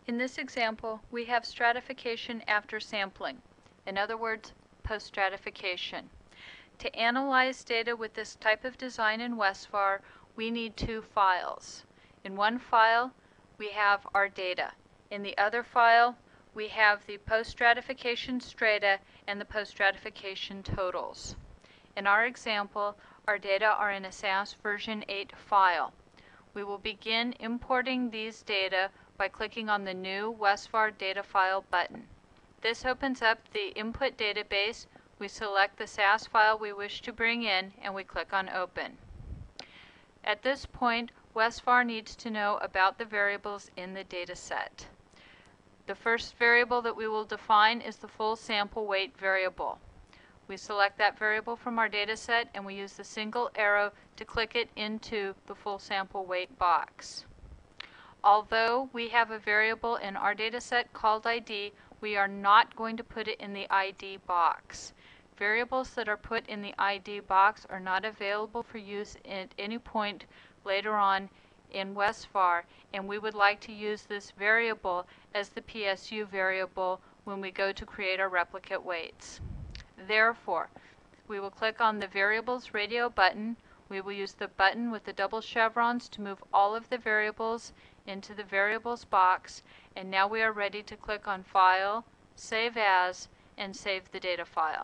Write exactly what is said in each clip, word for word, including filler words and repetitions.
In this example, we have stratification after sampling. In other words, post-stratification. To analyze data with this type of design in Westphar, we need two files. In one file, we have our data. In the other file, we have the post-stratification strata and the post-stratification totals. In our example, our data are in a S A S version eight file. We will begin importing these data by clicking on the new Westphar Data File button. This opens up the input database. We select the S A S file we wish to bring in and we click on Open. At this point, Westphar needs to know about the variables in the data set. The first variable that we will define is the full sample weight variable. We select that variable from our data set and we use the single arrow to click it into the full sample weight box. Although we have a variable in our data set called I D, we are not going to put it in the I D box. Variables that are put in the I D box are not available for use at any point later on in Westphar, and we would like to use this variable as the P S U variable when we go to create our replicate weights. Therefore, we will click on the Variables Radio button. We will use the button with the double chevrons to move all of the variables into the Variables box, and now we are ready to click on File, Save As, and save the data file.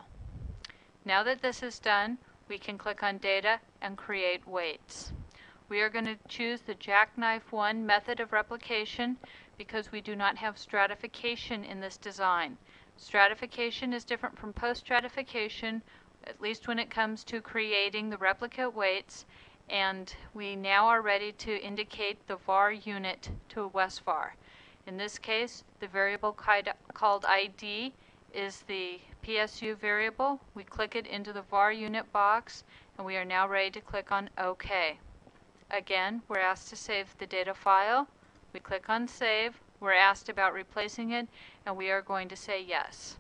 Now that this is done, we can click on Data and create weights. We are going to choose the Jackknife one method of replication because we do not have stratification in this design. Stratification is different from post-stratification, at least when it comes to creating the replicate weights, and we now are ready to indicate the var unit to Westphar. In this case, the variable called I D is the P S U variable. We click it into the var unit box, and we are now ready to click on OK. Again, we're asked to save the data file. We click on Save. We're asked about replacing it, and we are going to say yes.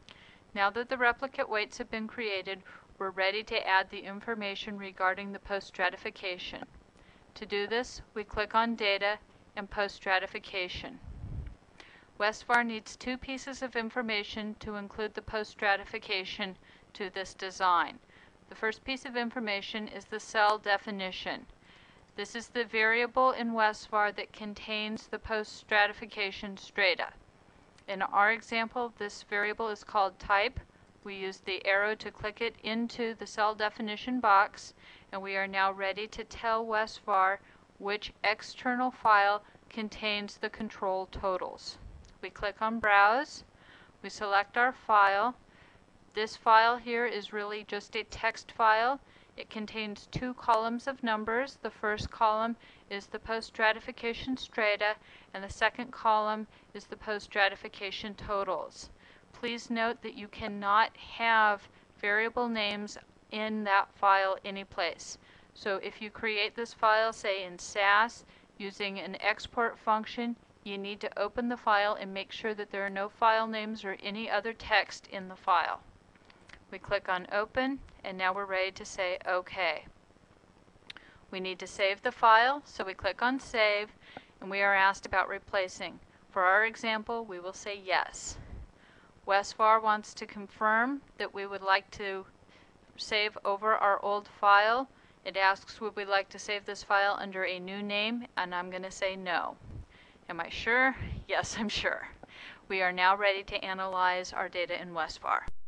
Now that the replicate weights have been created, we're ready to add the information regarding the post-stratification. To do this, we click on Data and Post-stratification. Westphar needs two pieces of information to include the post-stratification to this design. The first piece of information is the cell definition. This is the variable in Westphar that contains the post-stratification strata. In our example, this variable is called type. We use the arrow to click it into the cell definition box, and we are now ready to tell Westphar which external file contains the control totals. We click on Browse. We select our file. This file here is really just a text file. It contains two columns of numbers. The first column is the post-stratification strata, and the second column is the post-stratification totals. Please note that you cannot have variable names in that file anyplace. So if you create this file, say in S A S, using an export function, you need to open the file and make sure that there are no file names or any other text in the file. We click on Open, and now we're ready to say OK. We need to save the file, so we click on Save, and we are asked about replacing. For our example, we will say yes. Westphar wants to confirm that we would like to save over our old file. It asks would we like to save this file under a new name, and I'm going to say no. Am I sure? Yes, I'm sure. We are now ready to analyze our data in Westphar.